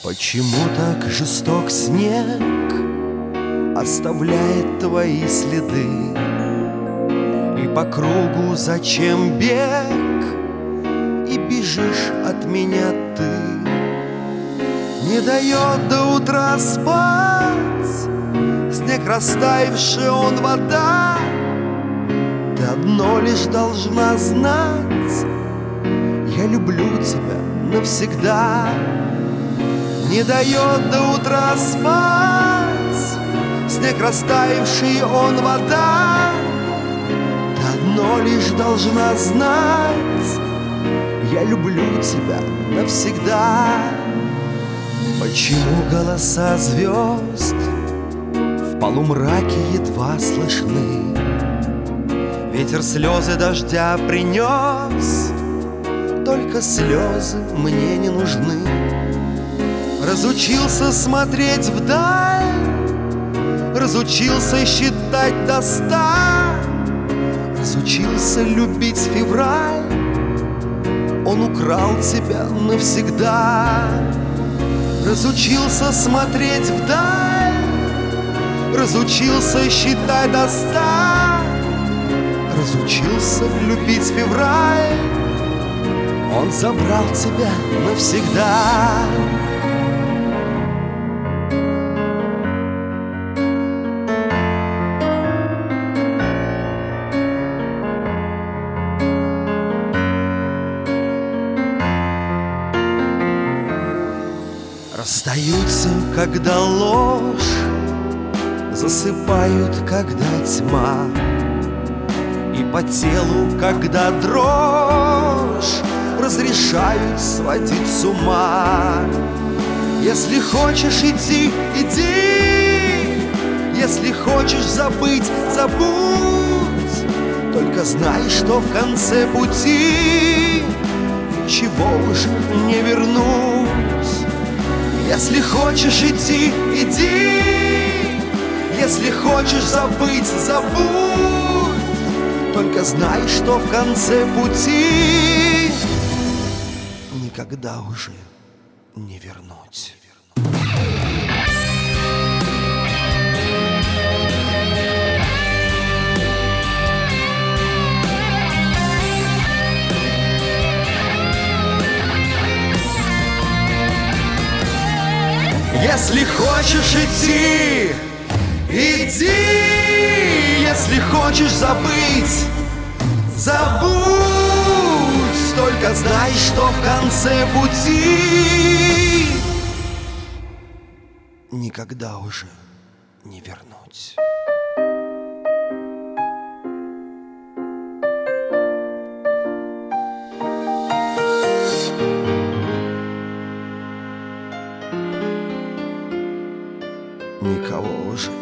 Почему так жесток снег оставляет твои следы? И по кругу зачем бег? И бежишь от меня ты. Не дает до утра спать снег растаявший, он вода. Ты одно лишь должна знать: я люблю тебя навсегда. Не дает до утра спать снег растаявший, он вода. Ты одно лишь должна знать: я люблю тебя навсегда. Почему голоса звезд в полумраке едва слышны? Ветер слезы дождя принес, только слезы мне не нужны. Разучился смотреть вдаль, разучился считать до 100, разучился любить февраль, он украл тебя навсегда. Разучился смотреть вдаль, разучился считать до 100, разучился любить февраль, он забрал тебя навсегда. Расстаются, когда ложь, засыпают, когда тьма, и по телу, когда дрожь, разрешают сводить с ума. Если хочешь идти, иди, если хочешь забыть, забудь, только знай, что в конце пути ничего уже не вернуть. Если хочешь идти, иди, если хочешь забыть, забудь, только знай, что в конце пути никогда уже не вернуть. Если хочешь идти, иди, если хочешь забыть, забудь, только знай, что в конце пути никогда уже не вернуть. Никого уже